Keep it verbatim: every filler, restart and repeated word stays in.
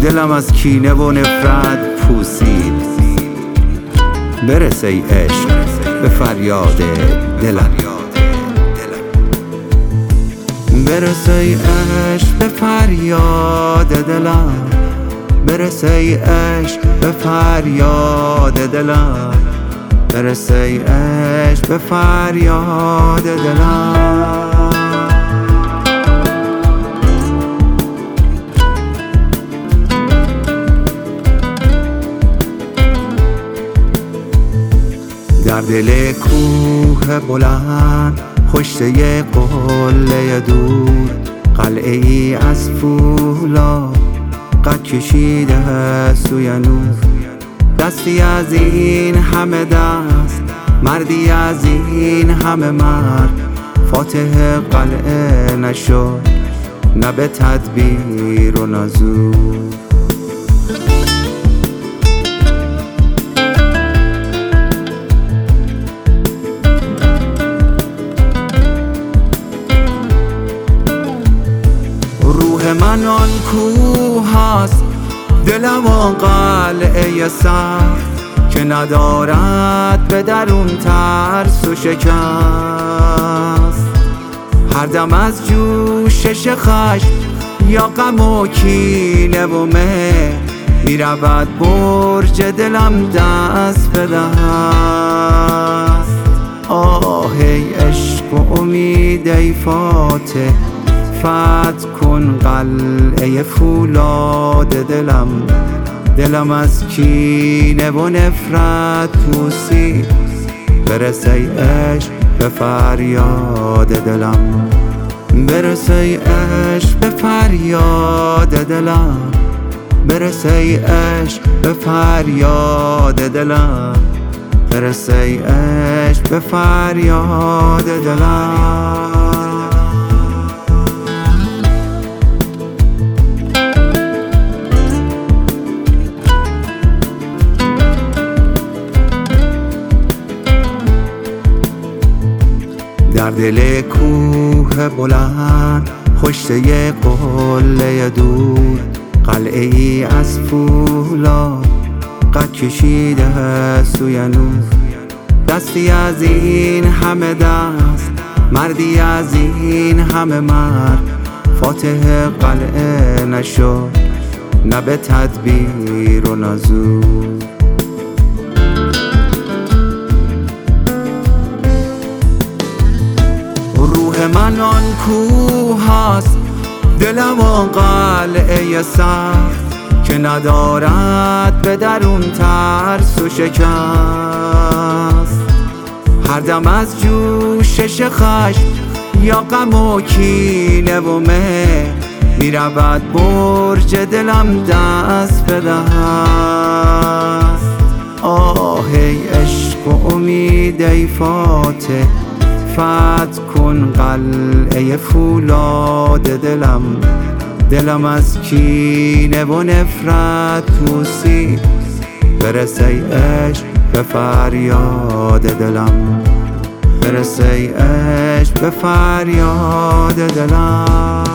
دلم از کینه و نفرت پوسید. برس ای عشق به فریاد دلم، برس ای عشق به فریاد دلم، برس ای عشق به فریاد دلم، برس ای عشق به فریاد دلم. در دل کوه بلند پشته قله دور، قلعه ای از فولاد قد کشیده سوی نور. دستی از این همه دست، مردی از این همه مرد، فاتح قلعه نشد نه به تدبیر و نزور. من آن کوه هست، دلم آن قلعه سخت که ندارد به درون ترس و شکست. هر دم از جوشش خشم یا غم و کینه و مه، می رود برج دلم دست به دست. آه ای عشق و امید ای فاتح، فتح کن قلعه فولاد دلم. دلم از کینه و نفرت پوسید. برس ای عشق به فریاد دلم، برس ای عشق به فریاد دلم، برس ای عشق به فریاد دلم، برس ای عشق به فریاد دلم. در دل کوه بلند پشته قله دور، قلعه ای از فولاد قد کشیده سوی نور. دستی از این همه دست، مردی از این همه مرد، فاتح قلعه نشد نه به تدبیر و نزور. من آن کوه هست، دلم آن قلعه سخت که ندارد به درون ترس و شکست. هر دم از جوشش خشم یا غم و کینه و مه، می رود برج دلم دست به دست. آه ای عشق و امید ای فاتح، فتح کن قلعه فولاد دلم. دلم از کینه و نفرت پوسید. برس ای عشق به فریاد دلم، برس ای عشق به فریاد دلم.